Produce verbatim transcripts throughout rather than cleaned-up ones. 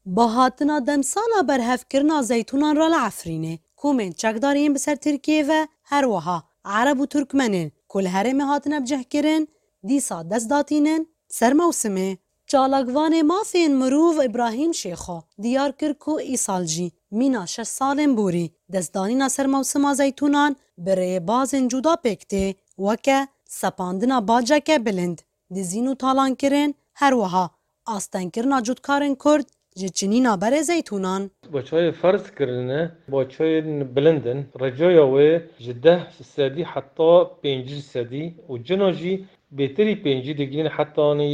با هاتنا دمسالا برهفکرنا زیتونان را لعفرینه کومن چکدارین بسر ترکیه و هر وها عرب و ترکمنین کل هرم هاتنا بجه کرن دیسا دست داتینن سر موسمه چالاگوان مافین مروف ابراهیم شیخو دیار کرکو ایسالجی مینا شش سالن بوری دستدانینا سر موسما زیتونان بره بازن جدا پکته وکه سپاندنا باجکه بلند دزینو تالان کرن هر وها آستن کرنا جودکارن کرد جچنینا بره زیتونان با چای فرض کردنه با چای بلندن رجای و جده سدی حتی پنج سدی و جناجی بهتری پنجی دیگین حتی آنی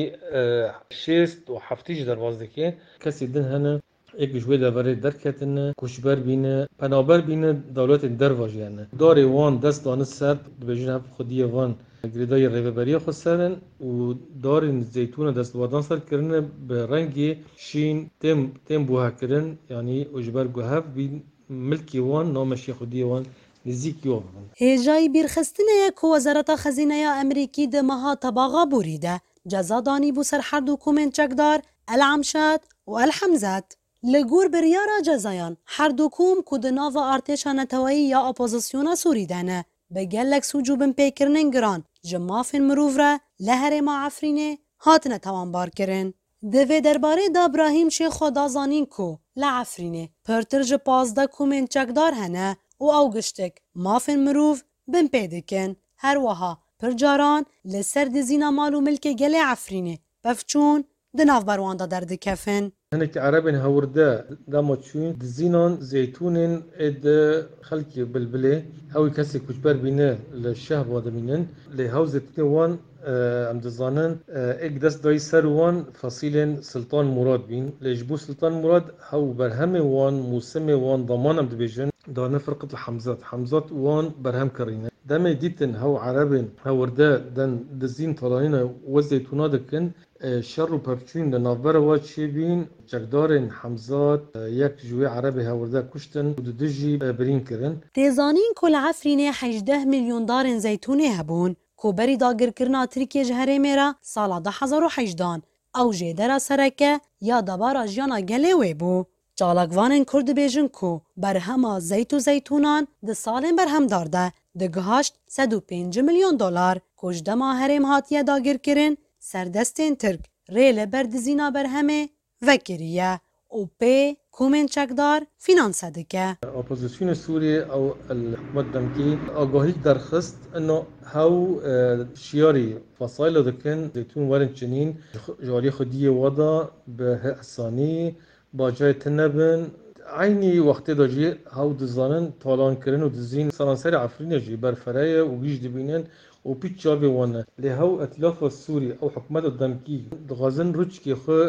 شست و هفتیش دروازه که کسی دن هنه یک جوی دوره درکتنه کشبر بینه پنابر بینه دولت درواج یعنی داری وان دست دانه سر بجن خودی وان گریدای ریوبری خود سرن و دارین زیتون دست وادان سر کرنه به رنگی شین تم تم بوها کرن یعنی اجبر گوهف بین ملکی وان نامشی خودی وان نزیکی وان هیجای بیرخستنه که وزارت خزینه امریکی ده مها طباغا بوریده جزا دانی بو سر هر دو کومن چکدار العمشات و الحمزات لگور بریارا جزایان هر دو کوم که ناو ارتش نتوایی یا اپوزیسیون سوری دانه به گلک سوجوبن پیکرنن گران جمافن مروف را لهر ما عفرینه هاتنه توانبار کرن دوی درباره دا ابراهیم شیخو دازانین کو لعفرینه پرترج پازده کومن چکدار هنه و او گشتک مافن مروف بن پیدکن هر وها پرجاران لسر دزینا مالو ملک گل عفرینه بفچون دناف برواندا درد کفن هنك عربين هوردا دامو تشون دزينون زيتونين اد خلقي بلبلي هاوي كسي كجبر بينا للشهب وادمينن لهاو زيتون وان ام دزانن اك دست داي سروان فصيل سلطان مراد بين لجبو سلطان مراد هاو برهم وان موسم وان ضمان ام دبيجن دانا فرقة الحمزات حمزات وان برهم كرينه دم ديتن هاو عربين هوردا دن دزين طلعين وزيتونا دكن شر و پفچون در نافبر واد شیبین چکدارن حمزات یک جوی عربی هورده کشتن و دجی برین کرن تیزانین کل عفرینه هجده میلیون دارن زیتونه هبون کو بری داگر کرنا ترکیه جهره میرا سالا ده هزار و هجدان او جیدر سرکه یا دبارا جانا گله وی بو چالاگوانن کرد بیجن کو برهما زیت و زیتونان ده سالن برهم دارده ده گهاشت صد و پنج میلیون دلار کجدما هرم هاتیه داگر کرن سردستین ترک ریل بردزینا برهمه وکریه او پی کومن چکدار فینانس دکه اپوزیسیون سوریه او الحکومت دمکی آگاهی درخست انه هاو شیاری فصایل دکن زیتون ورن چنین جاری خودی ودا به حسانی با جای تنبن عینی وقتی داجی هاو دزانن طالان کرن و دزین سرانسر عفرین جی برفرایه و بیش دبینن و پیچ جابی وانه لهو اتلاف السوري او حكومات الدمكي دغازن روچكي خو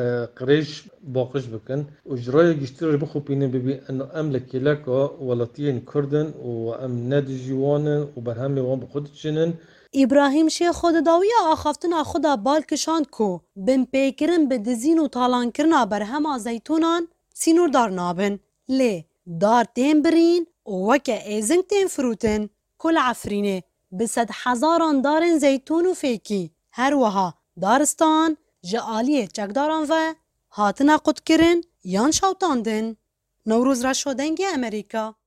قريش باقش بكن اجراي جشتر بخو بينه ببي انه املك لك ولاتين كردن وام ندجوان وبرهم وان بخودشنن ابراهیم شیخ خود داویا آخافتنا خدا بالکشاند کو بن پیکرن به دزین و تالان کرنا برهم زیتونان سینور دار نابن لی دار تیم برین وکه ایزنگ تیم فروتن کل عفرینه بسد هزاران دارن زیتون و فیکی هر وها دارستان جعالیه چکداران و هاتنا قد کرن یان شوتاندن نوروز را شدنگ امریکا